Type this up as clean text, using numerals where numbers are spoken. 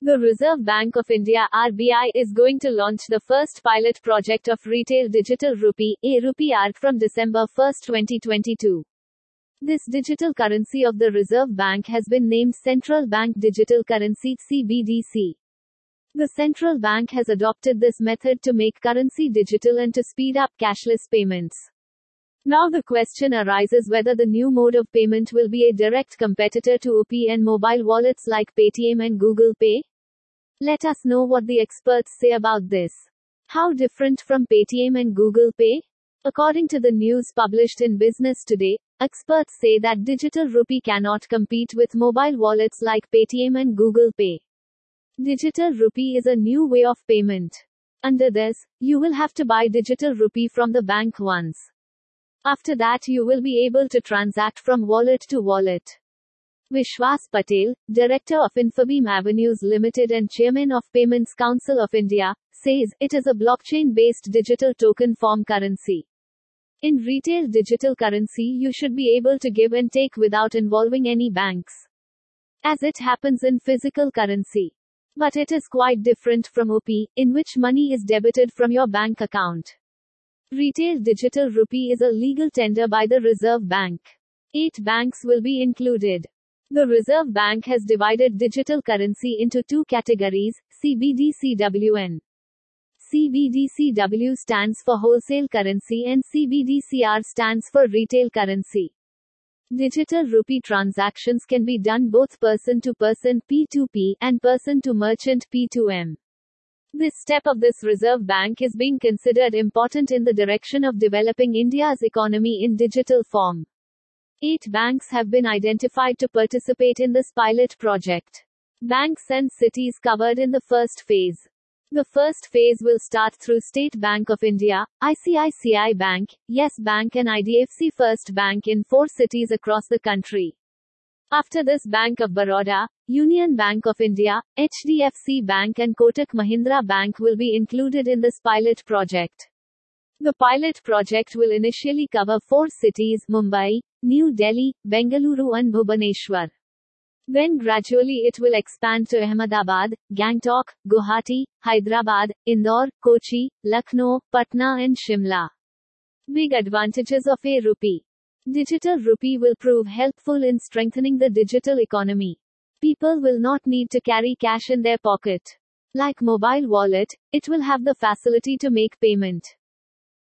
The Reserve Bank of India (RBI) is going to launch the first pilot project of retail digital rupee, a-rupee ARC from December 1, 2022. This digital currency of the Reserve Bank has been named Central Bank Digital Currency (CBDC). The central bank has adopted this method to make currency digital and to speed up cashless payments. Now the question arises whether the new mode of payment will be a direct competitor to UPI and mobile wallets like Paytm and Google Pay. Let us know what the experts say about this. How different from Paytm and Google Pay? According to the news published in Business Today, experts say that digital rupee cannot compete with mobile wallets like Paytm and Google Pay. Digital rupee is a new way of payment. Under this, you will have to buy digital rupee from the bank once. After that you will be able to transact from wallet to wallet. Vishwas Patel, Director of Infobeam Avenues Limited and Chairman of Payments Council of India, says, it is a blockchain-based digital token form currency. In retail digital currency you should be able to give and take without involving any banks, as it happens in physical currency. But it is quite different from UPI, in which money is debited from your bank account. Retail digital rupee is a legal tender by the Reserve Bank. 8 banks will be included. The Reserve Bank has divided digital currency into 2 categories, CBDCWN. CBDCW stands for wholesale currency and CBDCR stands for retail currency. Digital rupee transactions can be done both person-to-person P2P and person-to-merchant P2M. This step of this Reserve Bank is being considered important in the direction of developing India's economy in digital form. 8 banks have been identified to participate in this pilot project. Banks and cities covered in the first phase. The first phase will start through State Bank of India, ICICI Bank, Yes Bank and IDFC First Bank in 4 cities across the country. After this Bank of Baroda, Union Bank of India, HDFC Bank and Kotak Mahindra Bank will be included in this pilot project. The pilot project will initially cover 4 cities, Mumbai, New Delhi, Bengaluru and Bhubaneswar. Then gradually it will expand to Ahmedabad, Gangtok, Guwahati, Hyderabad, Indore, Kochi, Lucknow, Patna and Shimla. Big advantages of a-rupee. Digital rupee will prove helpful in strengthening the digital economy. People will not need to carry cash in their pocket. Like mobile wallet, it will have the facility to make payment.